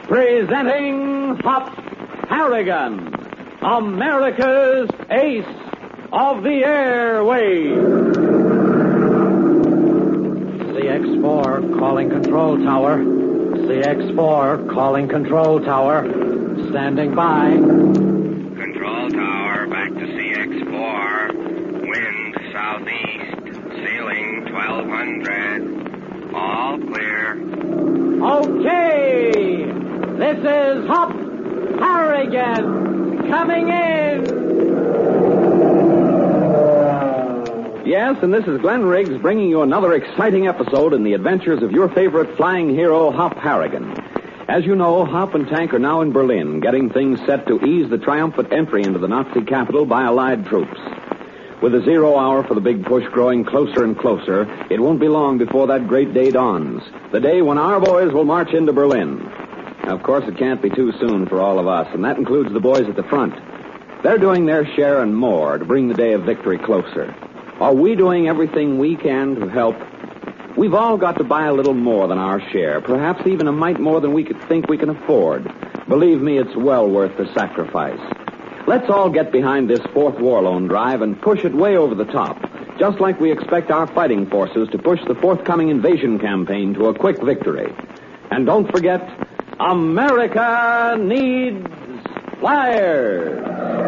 Presenting Hop Harrigan, America's ace of the airwaves. CX-4 calling control tower. CX-4 calling control tower. Standing by. Control tower, back to CX-4. Wind southeast. Ceiling 1200. All clear. Okay, this is Hop Harrigan coming in. Yes, and this is Glenn Riggs bringing you another exciting episode in the adventures of your favorite flying hero, Hop Harrigan. As you know, Hop and Tank are now in Berlin, getting things set to ease the triumphant entry into the Nazi capital by Allied troops. With the 0 hour for the big push growing closer and closer, it won't be long before that great day dawns, the day when our boys will march into Berlin. Now, of course, it can't be too soon for all of us, and that includes the boys at the front. They're doing their share and more to bring the day of victory closer. Are we doing everything we can to help? We've all got to buy a little more than our share, perhaps even a mite more than we could think we can afford. Believe me, it's well worth the sacrifice. Let's all get behind this fourth war loan drive and push it way over the top, just like we expect our fighting forces to push the forthcoming invasion campaign to a quick victory. And don't forget, America needs flyers.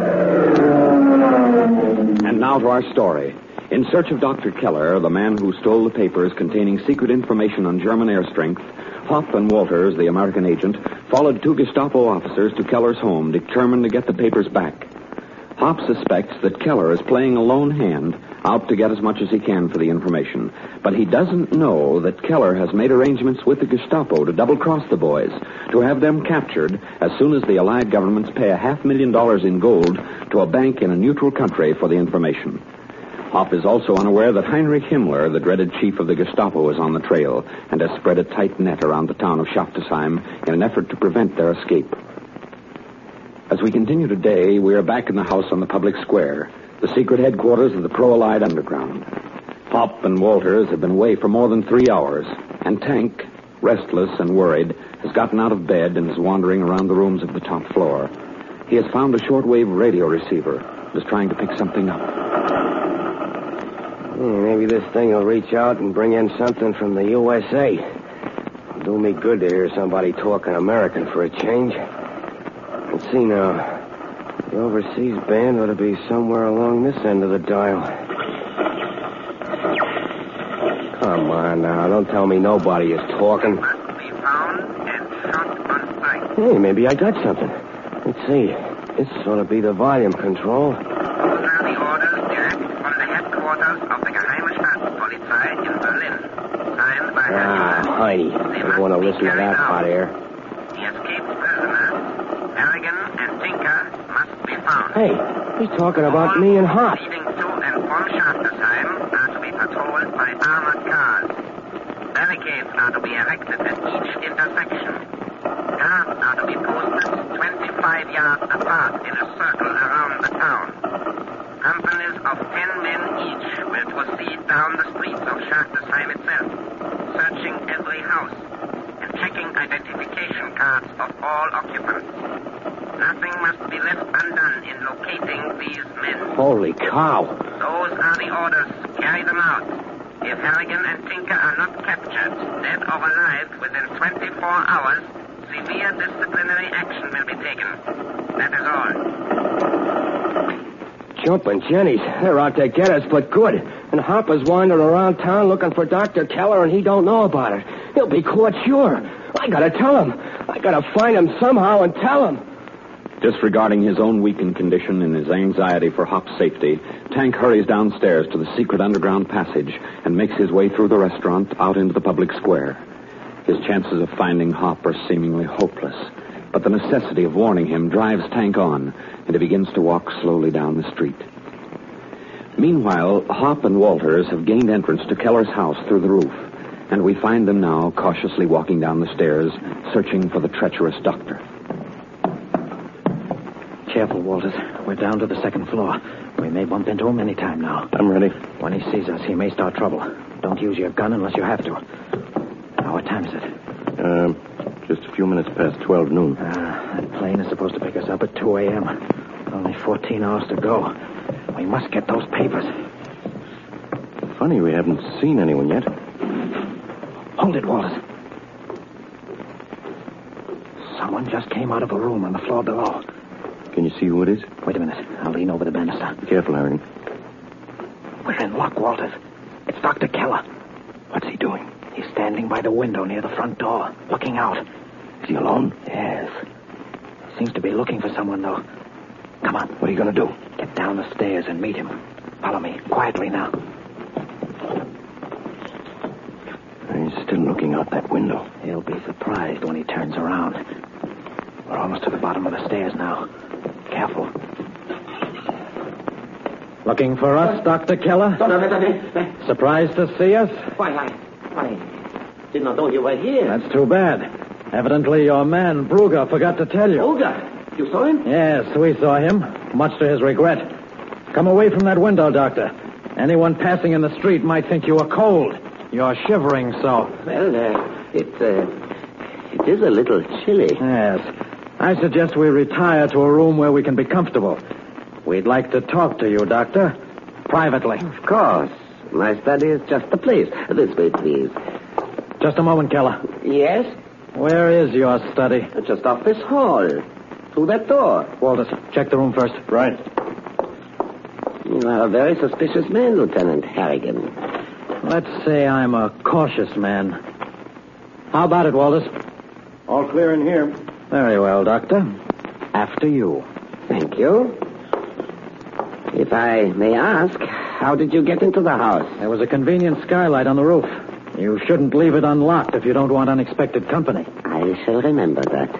And now to our story. In search of Dr. Keller, the man who stole the papers containing secret information on German air strength, Hop and Walters, the American agent, followed 2 Gestapo officers to Keller's home, determined to get the papers back. Hop suspects that Keller is playing a lone hand, out to get as much as he can for the information. But he doesn't know that Keller has made arrangements with the Gestapo to double-cross the boys, to have them captured as soon as the Allied governments pay $500,000 in gold to a bank in a neutral country for the information. Hop is also unaware that Heinrich Himmler, the dreaded chief of the Gestapo, is on the trail and has spread a tight net around the town of Schafftersheim in an effort to prevent their escape. As we continue today, we are back in the house on the public square, the secret headquarters of the Pro-Allied Underground. Hop and Walters have been away for more than 3 hours, and Tank, restless and worried, has gotten out of bed and is wandering around the rooms of the top floor. He has found a shortwave radio receiver and is trying to pick something up. Maybe this thing will reach out and bring in something from the USA. It'll do me good to hear somebody talking American for a change. Let's see now. The overseas band ought to be somewhere along this end of the dial. Come on now, don't tell me nobody is talking. Must be found and shot on sight. Hey, maybe I got something. Let's see. This ought to be the volume control. Those are the orders direct from the headquarters of the Geheime Staatspolizei in Berlin. Signed by Heidi. I don't want to listen to that hot air. The escaped prisoners, Harrigan and Tinker, must be found. Hey, he's talking about me and Hop. Leading to and from Schafftersheim are to be patrolled by armored cars. Barricades are to be erected at each intersection. Guards are to be posted 25 yards apart in a circle around the town. Companies of 10 men each will proceed down the streets of Schafftersheim itself, searching every house and checking identification cards of all occupants. Nothing must be left undone in locating these men. Holy cow. Those are the orders. Carry them out. If Harrigan and Tinker are not captured, dead or alive, within 24 hours, severe disciplinary action will be taken. That is all. Jumping Jennies. They're out to get us, but good. And Hopper's wandering around town looking for Dr. Keller, and he don't know about it. He'll be caught sure. I gotta tell him. I gotta find him somehow and tell him. Disregarding his own weakened condition and his anxiety for Hop's safety, Tank hurries downstairs to the secret underground passage and makes his way through the restaurant out into the public square. His chances of finding Hop are seemingly hopeless, but the necessity of warning him drives Tank on, and he begins to walk slowly down the street. Meanwhile, Hop and Walters have gained entrance to Keller's house through the roof, and we find them now cautiously walking down the stairs, searching for the treacherous doctor. Careful, Walters. We're down to the second floor. We may bump into him any time now. I'm ready. When he sees us, he may start trouble. Don't use your gun unless you have to. Now, what time is it? Just a few minutes past 12 noon. That plane is supposed to pick us up at 2 a.m. Only 14 hours to go. We must get those papers. Funny, we haven't seen anyone yet. Hold it, Walters. Someone just came out of a room on the floor below. Can you see who it is? Wait a minute. I'll lean over the banister. Be careful, Harrigan. We're in luck, Walters. It's Dr. Keller. What's he doing? He's standing by the window near the front door, looking out. Is he alone? Yes. Seems to be looking for someone, though. Come on. What are you going to do? Get down the stairs and meet him. Follow me. Quietly now. He's still looking out that window. He'll be surprised when he turns around. We're almost to the bottom of the stairs now. Careful. Looking for us, Dr. Keller? Surprised to see us? Why, I did not know you were here. That's too bad. Evidently, your man, Brugger, forgot to tell you. Brugger? You saw him? Yes, we saw him, much to his regret. Come away from that window, Doctor. Anyone passing in the street might think you were cold. You're shivering so. Well, it is a little chilly. Yes. I suggest we retire to a room where we can be comfortable. We'd like to talk to you, Doctor. Privately. Of course. My study is just the place. This way, please. Just a moment, Keller. Yes? Where is your study? Just off this hall. Through that door. Walters, check the room first. Right. You are a very suspicious man, Lieutenant Harrigan. Let's say I'm a cautious man. How about it, Walters? All clear in here. Very well, Doctor. After you. Thank you. If I may ask, how did you get into the house? There was a convenient skylight on the roof. You shouldn't leave it unlocked if you don't want unexpected company. I shall remember that.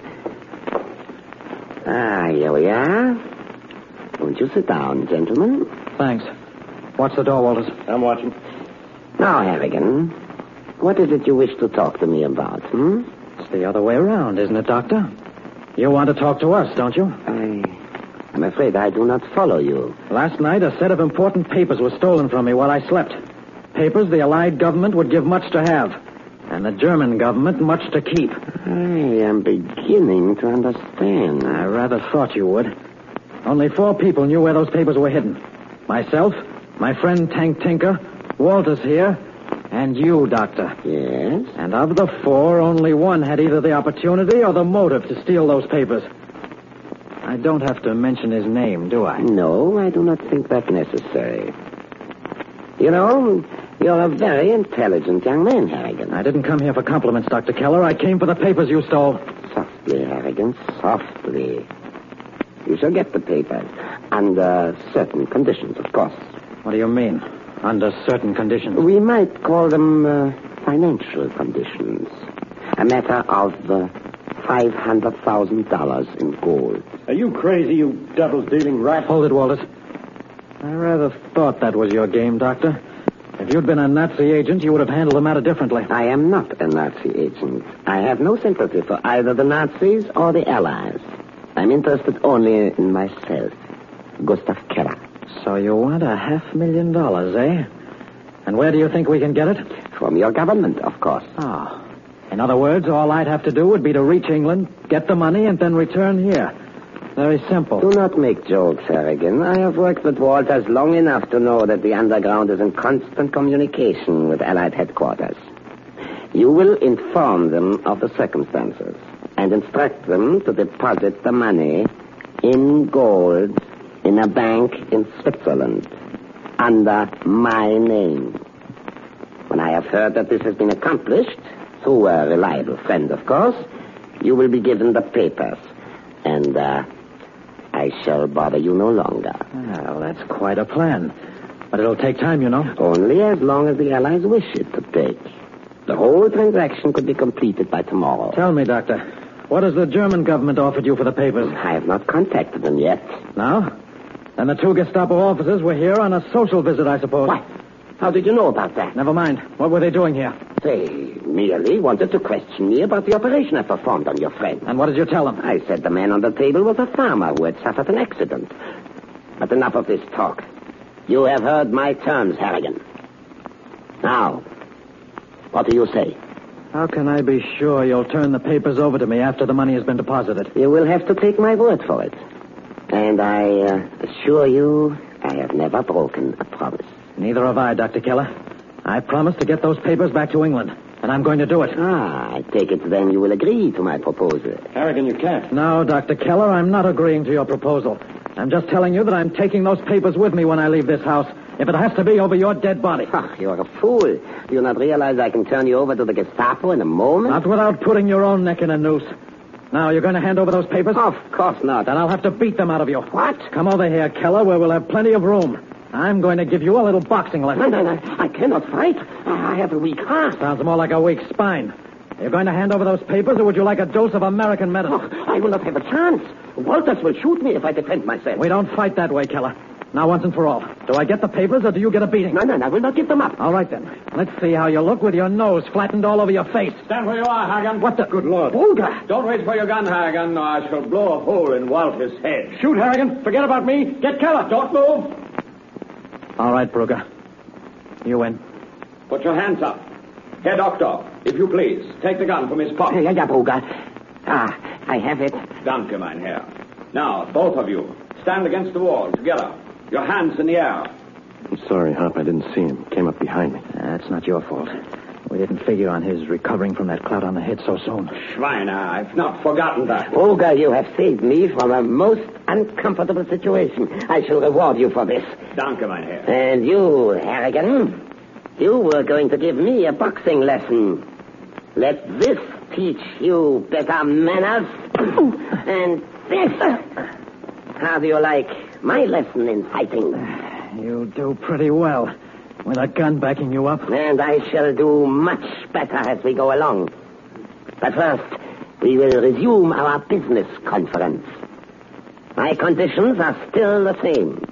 Here we are. Won't you sit down, gentlemen? Thanks. Watch the door, Walters. I'm watching. Now, Harrigan, what is it you wish to talk to me about, It's the other way around, isn't it, Doctor? You want to talk to us, don't you? I'm afraid I do not follow you. Last night, a set of important papers was stolen from me while I slept. Papers the Allied government would give much to have, and the German government much to keep. I am beginning to understand. I rather thought you would. Only 4 people knew where those papers were hidden. Myself, my friend Tank Tinker, Walters here, and you, Doctor. Yes? And of the 4, only one had either the opportunity or the motive to steal those papers. I don't have to mention his name, do I? No, I do not think that necessary. You know, you're a very intelligent young man, Harrigan. I didn't come here for compliments, Dr. Keller. I came for the papers you stole. Softly, Harrigan, softly. You shall get the papers. Under certain conditions, of course. What do you mean? Under certain conditions? We might call them financial conditions. A matter of $500,000 in gold. Are you crazy, you double-dealing rat? Hold it, Walters. I rather thought that was your game, Doctor. If you'd been a Nazi agent, you would have handled the matter differently. I am not a Nazi agent. I have no sympathy for either the Nazis or the Allies. I'm interested only in myself, Gustav Keller. So you want $500,000, eh? And where do you think we can get it? From your government, of course. Ah. In other words, all I'd have to do would be to reach England, get the money, and then return here. Very simple. Do not make jokes, Harrigan. I have worked with Walters long enough to know that the underground is in constant communication with Allied headquarters. You will inform them of the circumstances and instruct them to deposit the money in gold in a bank in Switzerland under my name. When I have heard that this has been accomplished, through a reliable friend, of course, you will be given the papers. And I shall bother you no longer. Well, that's quite a plan. But it'll take time, you know. Only as long as the Allies wish it to take. The whole transaction could be completed by tomorrow. Tell me, Doctor, what has the German government offered you for the papers? I have not contacted them yet. No? Then the 2 Gestapo officers were here on a social visit, I suppose. What? How did you know about that? Never mind. What were they doing here? They merely wanted to question me about the operation I performed on your friend. And what did you tell them? I said the man on the table was a farmer who had suffered an accident. But enough of this talk. You have heard my terms, Harrigan. Now, what do you say? How can I be sure you'll turn the papers over to me after the money has been deposited? You will have to take my word for it. And I assure you, I have never broken a promise. Neither have I, Dr. Keller. I promised to get those papers back to England, and I'm going to do it. I take it then you will agree to my proposal. Harrigan, you can't. No, Dr. Keller, I'm not agreeing to your proposal. I'm just telling you that I'm taking those papers with me when I leave this house, if it has to be over your dead body. You're a fool. Do you not realize I can turn you over to the Gestapo in a moment? Not without putting your own neck in a noose. Now, you're going to hand over those papers? Of course not. Then I'll have to beat them out of you. What? Come over here, Keller, where we'll have plenty of room. I'm going to give you a little boxing lesson. No. I cannot fight. I have a weak heart. Sounds more like a weak spine. You're going to hand over those papers, or would you like a dose of American medicine? Oh, I will not have a chance. Walters will shoot me if I defend myself. We don't fight that way, Keller. Now, once and for all. Do I get the papers, or do you get a beating? No, I will not give them up. All right, then. Let's see how you look with your nose flattened all over your face. Stand where you are, Harrigan. What the... Good Lord. Olga! Don't reach for your gun, Harrigan, or I shall blow a hole in Walter's head. Shoot, Harrigan. Forget about me. Get Keller. Don't move. All right, Brugger. You win. Put your hands up. Herr Doctor, if you please, take the gun from his pocket. Ja, Olga. I have it. Danke, mein Herr. Now, both of you, stand against the wall together. Your hands in the air. I'm sorry, Hop. I didn't see him. Came up behind me. That's not your fault. We didn't figure on his recovering from that clout on the head so soon. Schweine, I've not forgotten that. Olga, you have saved me from a most uncomfortable situation. I shall reward you for this. Danke, mein Herr. And you, Harrigan, you were going to give me a boxing lesson. Let this teach you better manners. And this. How do you like my lesson in fighting? You do pretty well. With a gun backing you up. And I shall do much better as we go along. But first, we will resume our business conference. My conditions are still the same.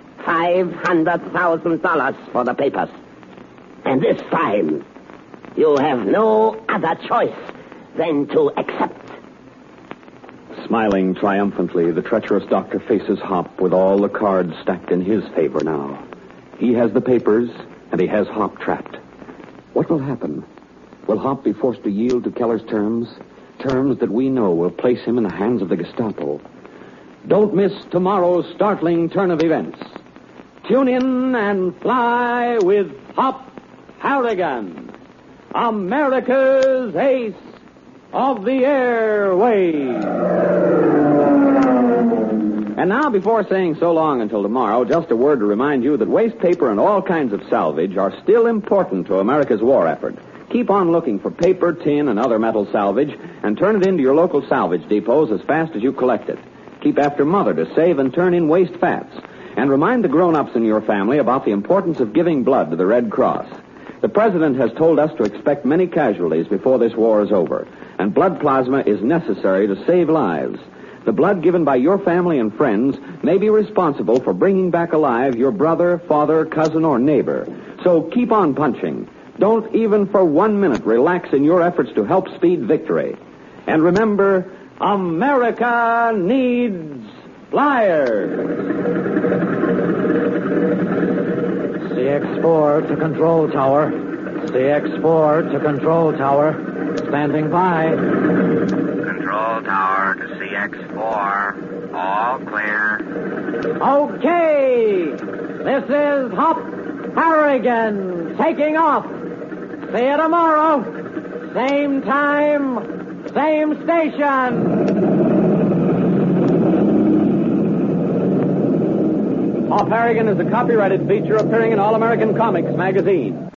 $500,000 for the papers. And this time, you have no other choice than to accept. Smiling triumphantly, the treacherous doctor faces Hop with all the cards stacked in his favor now. He has the papers, and he has Hop trapped. What will happen? Will Hop be forced to yield to Keller's terms? Terms that we know will place him in the hands of the Gestapo. Don't miss tomorrow's startling turn of events. Tune in and fly with Hop Harrigan, America's ace of the airways. And now, before saying so long until tomorrow, just a word to remind you that waste paper and all kinds of salvage are still important to America's war effort. Keep on looking for paper, tin, and other metal salvage, and turn it into your local salvage depots as fast as you collect it. Keep after Mother to save and turn in waste fats. And remind the grown-ups in your family about the importance of giving blood to the Red Cross. The President has told us to expect many casualties before this war is over, and blood plasma is necessary to save lives. The blood given by your family and friends may be responsible for bringing back alive your brother, father, cousin, or neighbor. So keep on punching. Don't even for 1 minute relax in your efforts to help speed victory. And remember, America needs flyers. CX-4 to control tower. CX-4 to control tower. Standing by. Control tower to CX-4. All clear. Okay. This is Hop Harrigan taking off. See you tomorrow. Same time, same station. Hop Harrigan is a copyrighted feature appearing in All American Comics magazine.